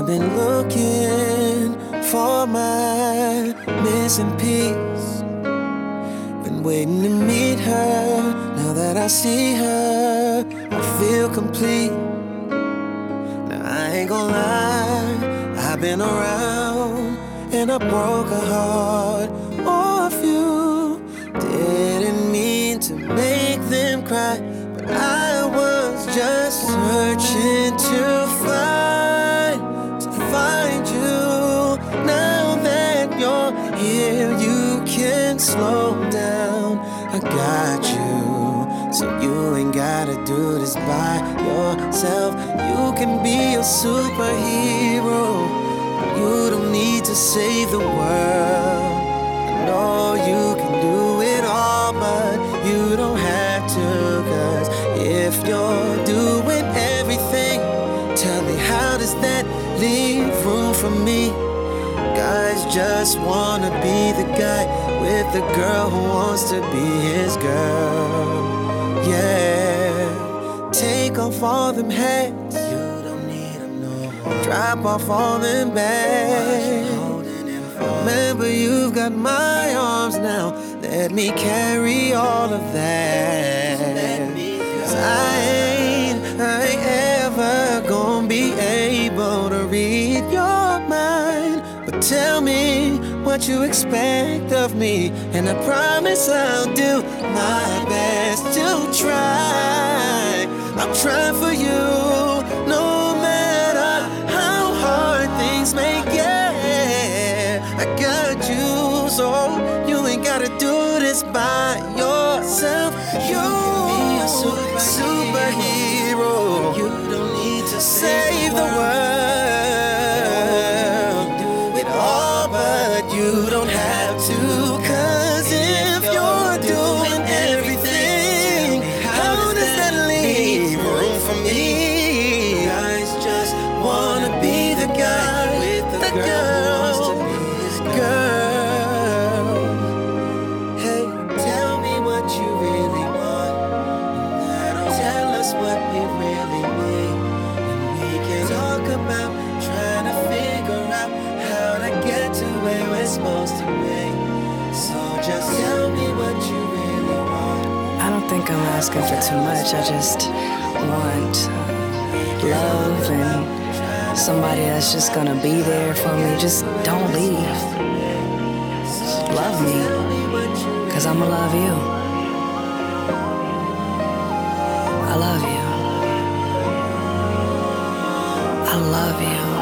I've been looking for my missing piece. Been waiting to meet her. Now that I see her, I feel complete. Now I ain't gon' lie, I've been around and I broke a heart or a few. Didn't mean to make them cry, but I was just searching to find you. Now that you're here, you can slow down. I got you, so you ain't gotta do this by yourself. You can be a superhero. You don't need to save the world. I know you can do it all, but you don't have to. Cause if you're doing everything, tell me, how does that leave room for me? Guys just wanna be the guy with the girl who wants to be his girl. Yeah, take off all them hats, you don't need them no more. Drop off all them bags. Remember, you've got my arms now. Let me carry all of that. Cause I ain't ever gonna be able to read your mind. But tell me what you expect of me, and I promise I'll do my best to try. I'll try for you, no matter how hard things may get. I got you, so you ain't gotta do this by yourself. You be a superhero. You don't need to save the world. Do it all, but you don't have to. Cause if you're doing everything, how does that leave room for me? Guys just wanna be the guy with the girl. Girl, hey, tell me what you really want, and that'll tell us what we really need. And we can talk about trying to figure out how to get to where we're supposed to be. So just tell me what you really want. I don't think I'm asking for too much. I just want love and somebody that's just gonna be there for me. Just don't leave. Love me, cause I'ma love you. I love you. I love you.